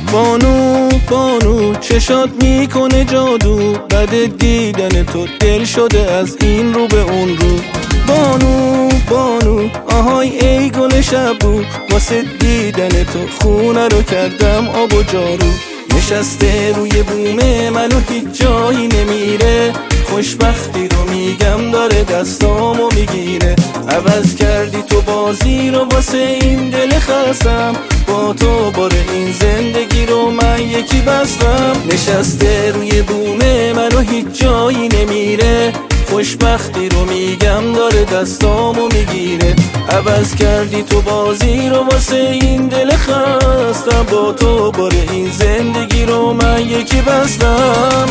بانو بانو چشات میکنه جادو، بعد دیدن تو دل شده از این رو به اون رو. بانو بانو آهای ای گل شبو، واسه دیدن تو خونه رو کردم آب و جارو. نشسته روی بومه منو هیچ جایی نمیره، خوشبختی رو میگم داره دستامو میگیره. عوض کردی تو بازی رو واسه این دل خستم، با تو بار این زندگی رو من یکی بستم. نشسته روی بومه منو هیچ جایی نمیره، خوشبختی رو میگم داره دستامو میگیره. عوض کردی تو بازی رو واسه این دل خستم، با تو بار این زندگی رو من یکی بستم.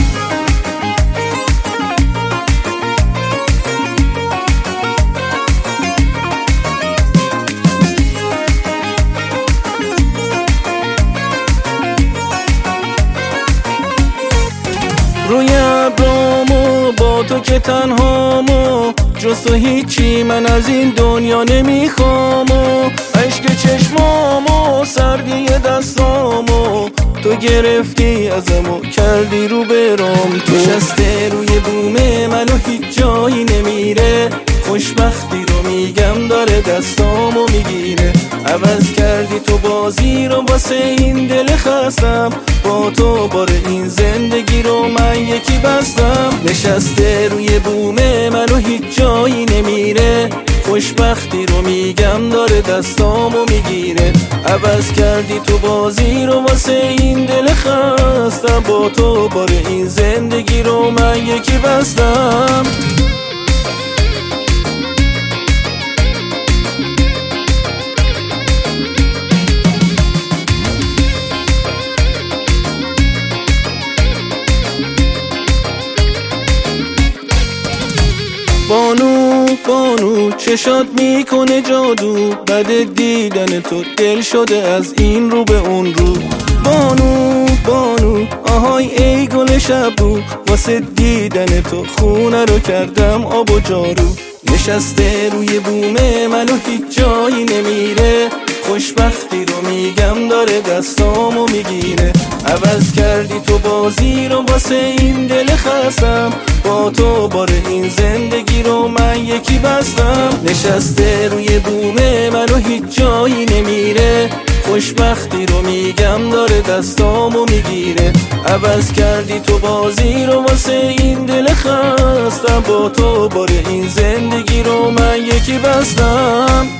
روی ابرامو با تو که تنهامو، جز تو هیچی من از این دنیا نمیخوامو. عشق چشمامو سردی دستامو تو گرفتی ازمو کردی رو برام. تو نشسته روی بومه منو هیچ جایی نمیره، خوشبختی رو میگم داره دستامو میگیره. عوض کردی تو بازی رو واسه این دل خستم، با تو بار این زندگی رو من یکی بستم. نشسته روی بومه منو هیچ جایی نمیره، خوشبختی رو میگم داره دستامو میگیره. عوض کردی تو بازی رو واسه این دل خستم، با تو بار این زندگی رو من یکی بستم. بانو بانو چشات میکنه جادو، بعد دیدن تو دل شده از این رو به اون رو. بانو بانو آهای ای گل شبو، واسه دیدن تو خونه رو کردم آب و جارو. نشسته روی بومه منو هیچ جایی نمیره، خوشبختی رو میگم داره دستامو میگیره. عوض کردی تو بازی رو واسه این دل خستم، با تو بار این زندگی رو من یکی بستم. نشسته روی بومه منو هیچ جایی نمیره، خوشبختی رو میگم داره دستامو میگیره. عوض کردی تو بازی رو واسه این دل خستم، با تو بار این زندگی رو من یکی بستم.